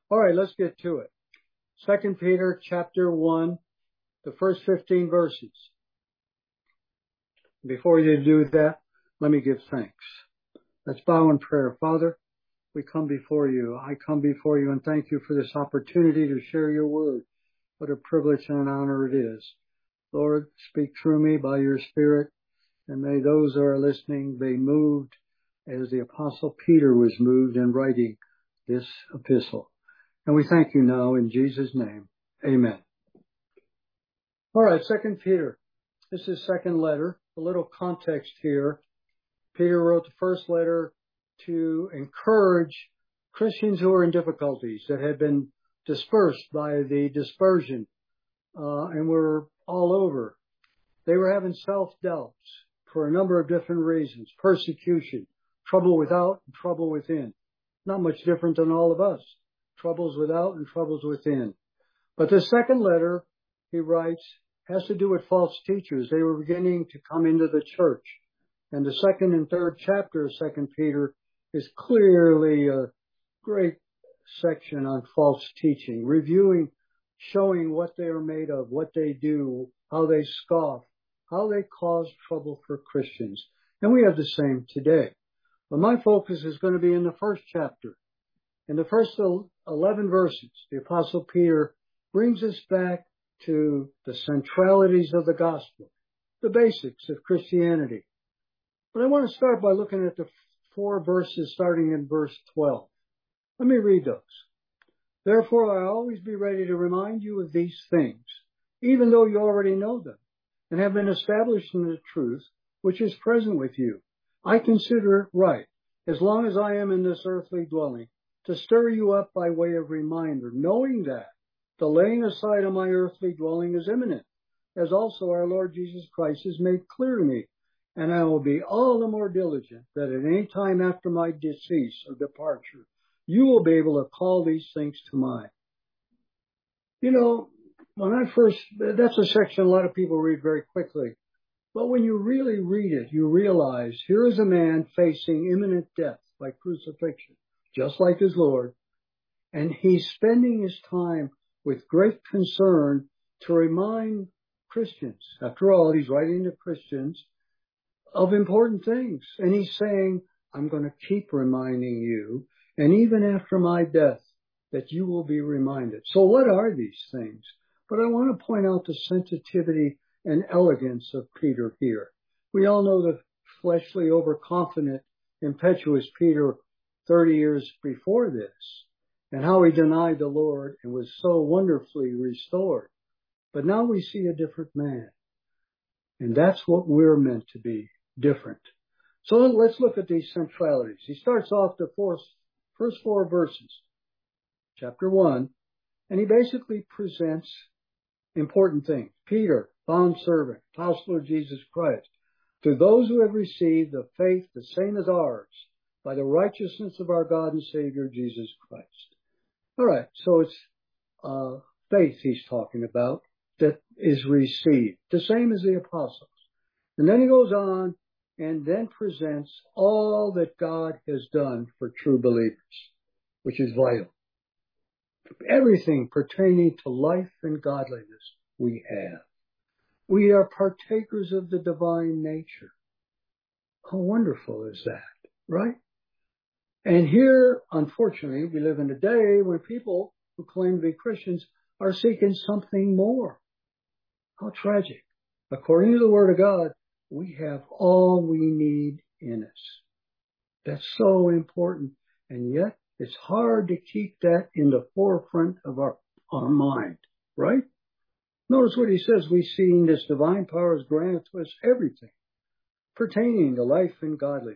All right, let's get to it. 2 Peter chapter 1, the first 15 verses. Before you do that, let me give thanks. Let's bow in prayer. Father, we come before you. I come before you and thank you for this opportunity to share your word. What a privilege and an honor it is. Lord, speak through me by your Spirit, and may those who are listening be moved as the Apostle Peter was moved in writing this epistle. And we thank you now in Jesus' name. Amen. All right, 2 Peter. This is second letter. A little context here. Peter wrote the first letter to encourage Christians who are in difficulties that had been dispersed by the dispersion and were all over. They were having self-doubts for a number of different reasons. Persecution, trouble without and trouble within. Not much different than all of us. Troubles without and troubles within. But the second letter, he writes, has to do with false teachers. They were beginning to come into the church. And the second and third chapter of 2 Peter is clearly a great section on false teaching, reviewing, showing what they are made of, what they do, how they scoff, how they cause trouble for Christians. And we have the same today. But my focus is going to be in the first chapter. In the first 11 verses, the Apostle Peter brings us back to the centralities of the gospel, the basics of Christianity. But I want to start by looking at the 4 verses starting in verse 12. Let me read those. Therefore, I always be ready to remind you of these things, even though you already know them and have been established in the truth which is present with you. I consider it right, as long as I am in this earthly dwelling, to stir you up by way of reminder, knowing that the laying aside of my earthly dwelling is imminent, as also our Lord Jesus Christ has made clear to me. And I will be all the more diligent that at any time after my decease or departure, you will be able to call these things to mind. You know, that's a section a lot of people read very quickly. But when you really read it, you realize here is a man facing imminent death by crucifixion, just like his Lord. And he's spending his time with great concern to remind Christians. After all, he's writing to Christians of important things. And he's saying, I'm going to keep reminding you, and even after my death, that you will be reminded. So what are these things? But I want to point out the sensitivity and elegance of Peter here. We all know the fleshly, overconfident, impetuous Peter 30 years before this, and how he denied the Lord and was so wonderfully restored. But now we see a different man. And that's what we're meant to be, different. So let's look at these centralities. He starts off the first 4 verses, chapter 1, and he basically presents important things. Peter, bondservant, apostle of Jesus Christ, to those who have received the faith the same as ours, by the righteousness of our God and Savior Jesus Christ. All right, so it's faith he's talking about that is received, the same as the apostles. And then he goes on and then presents all that God has done for true believers, which is vital. Everything pertaining to life and godliness we have. We are partakers of the divine nature. How wonderful is that, right? And here, unfortunately, we live in a day when people who claim to be Christians are seeking something more. How tragic. According to the Word of God, we have all we need in us. That's so important. And yet, it's hard to keep that in the forefront of our mind, right? Notice what he says. We see in this divine power is granted to us everything pertaining to life and godliness.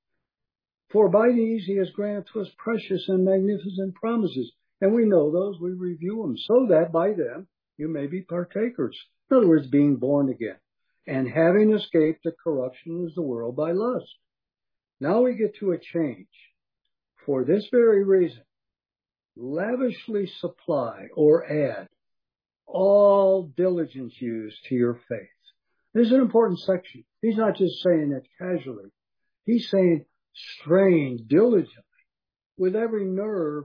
For by these he has granted to us precious and magnificent promises. And we know those, we review them, so that by them you may be partakers. In other words, being born again, and having escaped the corruption of the world by lust. Now we get to a change. For this very reason, lavishly supply or add all diligence used to your faith. This is an important section. He's not just saying it casually. He's saying strain diligently with every nerve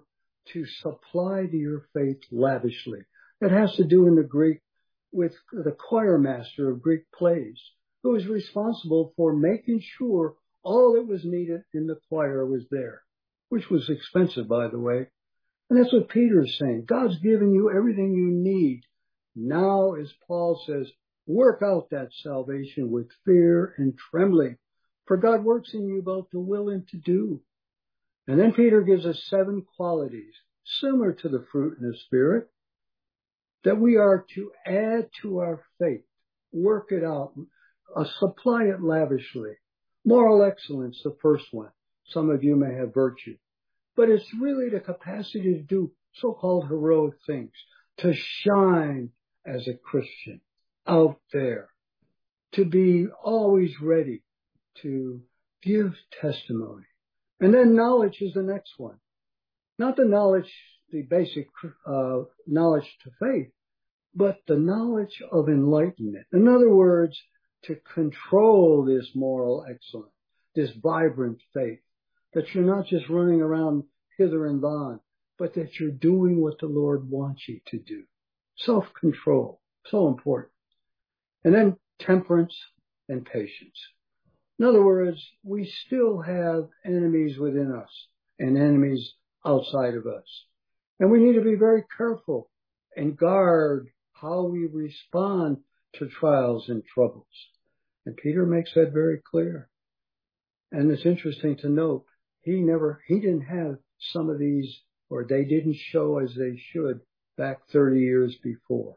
to supply to your faith lavishly. It has to do in the Greek with the choir master of Greek plays, who was responsible for making sure all that was needed in the choir was there, which was expensive, by the way. And that's what Peter is saying. God's given you everything you need. Now, as Paul says, work out that salvation with fear and trembling, for God works in you both to will and to do. And then Peter gives us 7 qualities, similar to the fruit in the Spirit, that we are to add to our faith, work it out, supply it lavishly. Moral excellence, the first one. Some of you may have virtue. But it's really the capacity to do so-called heroic things, to shine as a Christian out there, to be always ready to give testimony. And then knowledge is the next one. Not the knowledge, the basic knowledge to faith, but the knowledge of enlightenment. In other words, to control this moral excellence, this vibrant faith, that you're not just running around hither and yon, but that you're doing what the Lord wants you to do. Self-control, so important. And then temperance and patience. In other words, we still have enemies within us and enemies outside of us. And we need to be very careful and guard how we respond to trials and troubles. And Peter makes that very clear. And it's interesting to note, he didn't have some of these, or they didn't show as they should back 30 years before.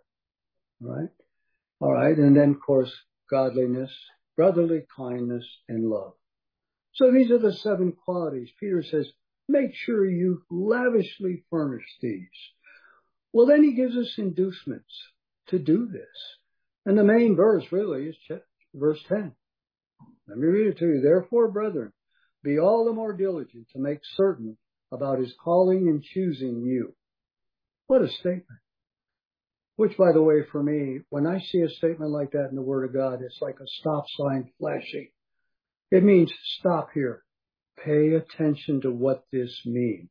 All right. And then, of course, godliness, brotherly kindness, and love. So these are the 7 qualities. Peter says, make sure you lavishly furnish these. Well, then he gives us inducements to do this. And the main verse really is verse 10. Let me read it to you. Therefore, brethren, be all the more diligent to make certain about his calling and choosing you. What a statement. Which, by the way, for me, when I see a statement like that in the Word of God, it's like a stop sign flashing. It means stop here. Pay attention to what this means.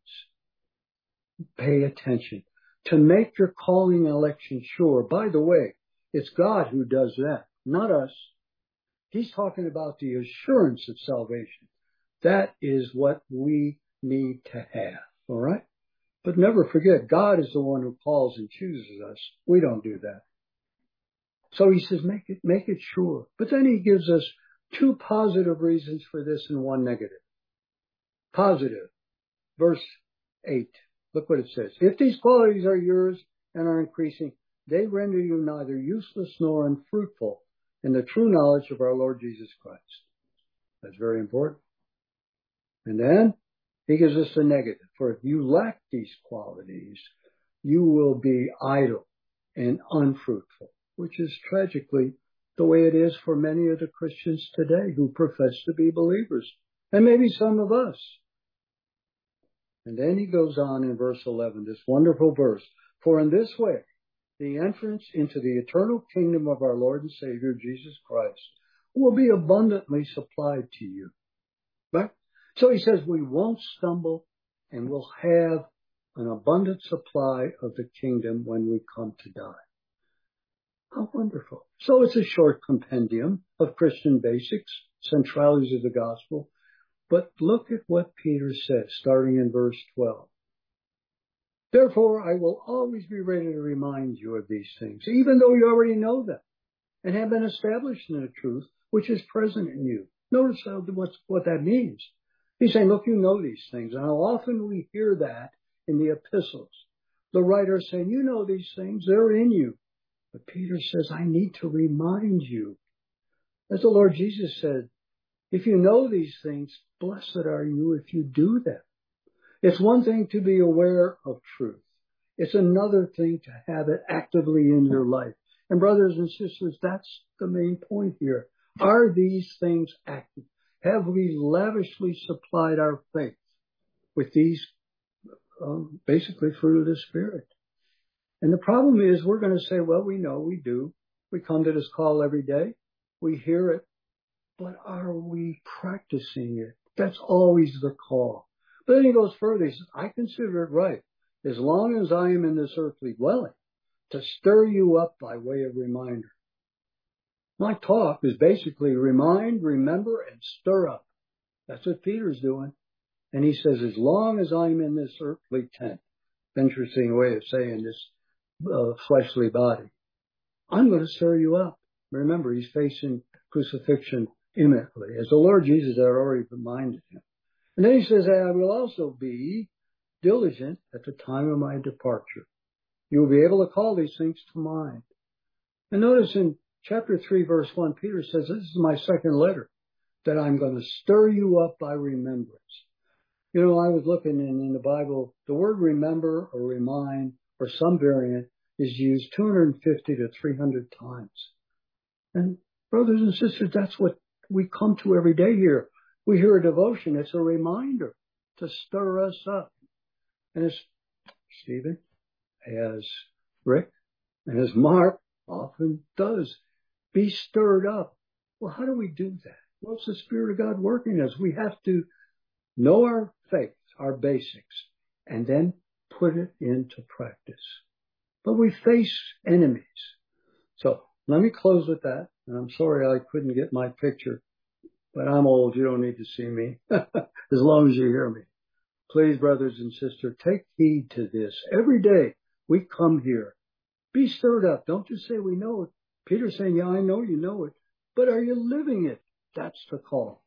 Pay attention. To make your calling and election sure. By the way, it's God who does that, not us. He's talking about the assurance of salvation. That is what we need to have. All right? But never forget, God is the one who calls and chooses us. We don't do that. So he says, make it sure. But then he gives us 2 positive reasons for this and 1 negative. Positive. Verse 8. Look what it says. If these qualities are yours and are increasing, they render you neither useless nor unfruitful in the true knowledge of our Lord Jesus Christ. That's very important. And then he gives us a negative. For if you lack these qualities, you will be idle and unfruitful, which is tragically the way it is for many of the Christians today who profess to be believers, and maybe some of us. And then he goes on in verse 11, this wonderful verse. For in this way, the entrance into the eternal kingdom of our Lord and Savior, Jesus Christ, will be abundantly supplied to you. Right? So he says we won't stumble and we'll have an abundant supply of the kingdom when we come to die. How wonderful. So it's a short compendium of Christian basics, centralities of the gospel. But look at what Peter says, starting in verse 12. Therefore, I will always be ready to remind you of these things, even though you already know them and have been established in the truth which is present in you. Notice what that means. He's saying, look, you know these things. And how often we hear that in the epistles. The writer saying, you know these things, they're in you. But Peter says, I need to remind you. As the Lord Jesus said, if you know these things, blessed are you if you do them. It's one thing to be aware of truth. It's another thing to have it actively in your life. And brothers and sisters, that's the main point here. Are these things active? Have we lavishly supplied our faith with these basically fruit of the Spirit? And the problem is we're going to say, well, we know we do. We come to this call every day. We hear it. But are we practicing it? That's always the call. But then he goes further. He says, I consider it right as long as I am in this earthly dwelling, to stir you up by way of reminder. My talk is basically remind, remember, and stir up. That's what Peter's doing. And he says, as long as I'm in this earthly tent, interesting way of saying this fleshly body, I'm going to stir you up. Remember, he's facing crucifixion imminently, as the Lord Jesus had already reminded him. And then he says, I will also be diligent at the time of my departure. You will be able to call these things to mind. And notice in chapter 3, verse 1, Peter says, this is my second letter, that I'm going to stir you up by remembrance. You know, I was looking in the Bible, the word remember or remind or some variant is used 250 to 300 times. And brothers and sisters, that's what we come to every day here. We hear a devotion. It's a reminder to stir us up. And as Stephen, as Rick, and as Mark often does, be stirred up. Well, how do we do that? Well, it's the Spirit of God working us. We have to know our faith, our basics, and then put it into practice. But we face enemies. So let me close with that. And I'm sorry I couldn't get my picture, but I'm old. You don't need to see me as long as you hear me. Please, brothers and sisters, take heed to this. Every day we come here. Be stirred up. Don't just say we know it. Peter's saying, yeah, I know you know it. But are you living it? That's the call.